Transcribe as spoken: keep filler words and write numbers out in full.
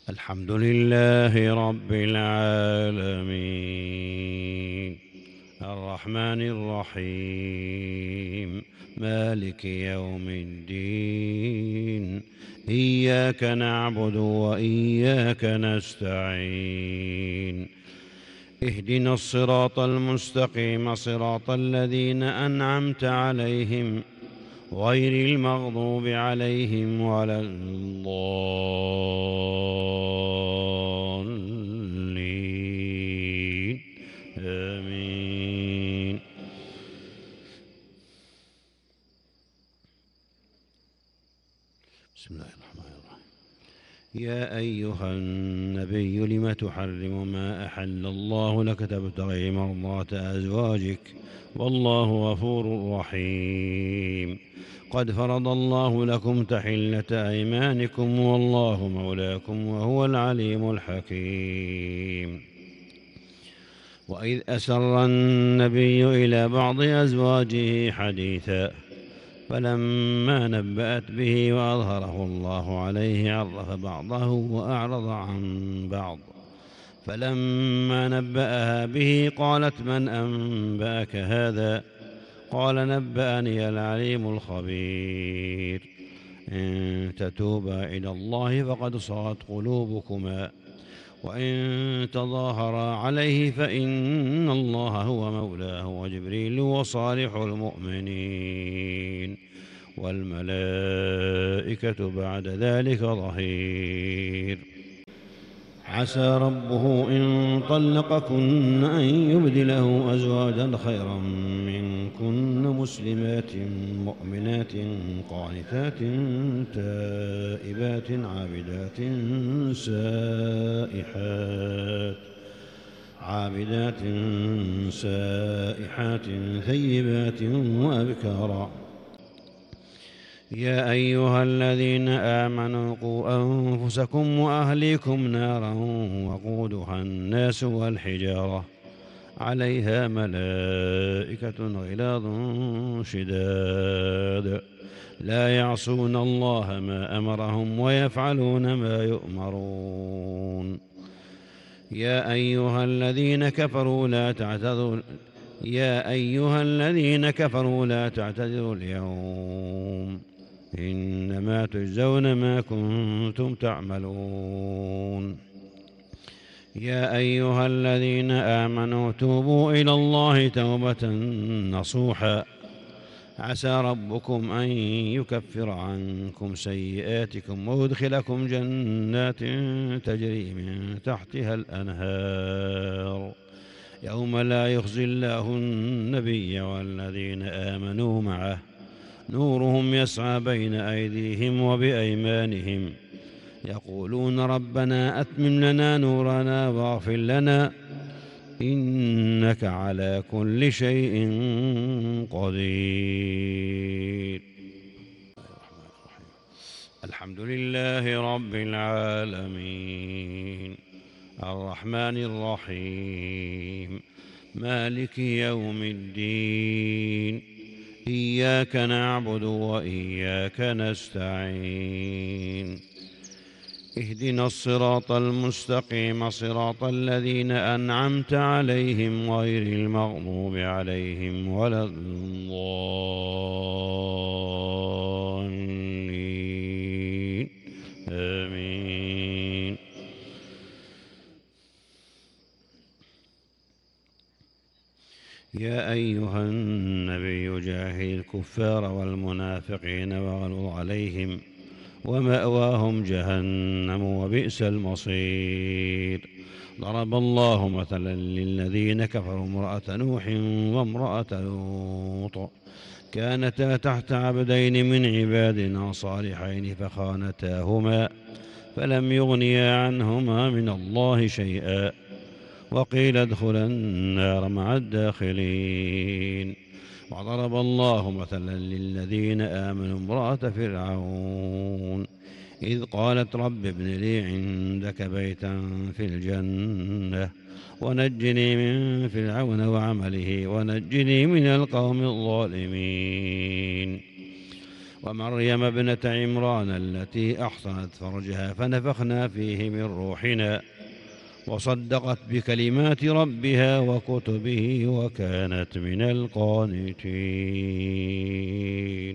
الحمد لله رب العالمين الرحمن الرحيم مالك يوم الدين إياك نعبد وإياك نستعين اهدنا الصراط المستقيم صراط الذين أنعمت عليهم غير المغضوب عليهم ولا الضالين آمين. بسم الله الرحمن الرحيم. يا أيها النبي لم تحرم ما أحل الله لك تبتغي مرضات أزواجك والله غفور رحيم. قد فرض الله لكم تحلة أيمانكم والله مولاكم وهو العليم الحكيم. وإذ أسر النبي إلى بعض أزواجه حديثا فلما نبأت به وأظهره الله عليه عرف بعضه وأعرض عن بعض فلما نبأها به قالت من أنبأك هذا قال نبأني العليم الخبير إن تتوبا إلى الله فقد صغت قلوبكما وإن تظاهرا عليه فإن الله هو مولاه وجبريل وصالح المؤمنين والملائكة بعد ذلك ظهير. عسى ربه إن طلقكن أن يبدله أزواجا خيرا منكن مسلمات مؤمنات قانتات تائبات عابدات سائحات عابدات سائحات ثيبات وأبكارا. يا أيها الذين آمنوا قوا أنفسكم وأهليكم نارا وقودها الناس والحجارة عليها ملائكة غلاظ شداد لا يعصون الله ما أمرهم ويفعلون ما يؤمرون. يا أيها الذين كفروا لا تعتذروا يا أيها الذين كفروا لا تعتذروا اليوم إنما تجزون ما كنتم تعملون. يا أيها الذين آمنوا توبوا إلى الله توبة نصوحا عسى ربكم أن يكفر عنكم سيئاتكم ويدخلكم جنات تجري من تحتها الأنهار يوم لا يخزي الله النبي والذين آمنوا معه نورهم يسعى بين أيديهم وبأيمانهم يقولون ربنا أتمم لنا نورنا واغفر لنا إنك على كل شيء قدير. الحمد لله رب العالمين الرحمن الرحيم مالك يوم الدين إياك نعبد وإياك نستعين اهدنا الصراط المستقيم صراط الذين أنعمت عليهم غير المغضوب عليهم ولا الضالين آمين. يا أيها النبي جاهد الكفار والمنافقين واغلظ عليهم ومأواهم جهنم وبئس المصير. ضرب الله مثلا للذين كفروا امرأة نوح وامرأة لوط كانتا تحت عبدين من عبادنا صالحين فخانتاهما فلم يغنيا عنهما من الله شيئا وقيل ادخلا النار مع الداخلين. وضرب الله مثلا للذين آمنوا امرأة فرعون إذ قالت رب ابن لي عندك بيتا في الجنة ونجني من فرعون وعمله ونجني من القوم الظالمين. ومريم ابنة عمران التي أحصنت فرجها فنفخنا فيه من روحنا وصدقت بكلمات ربها وكتبه وكانت من القانتين.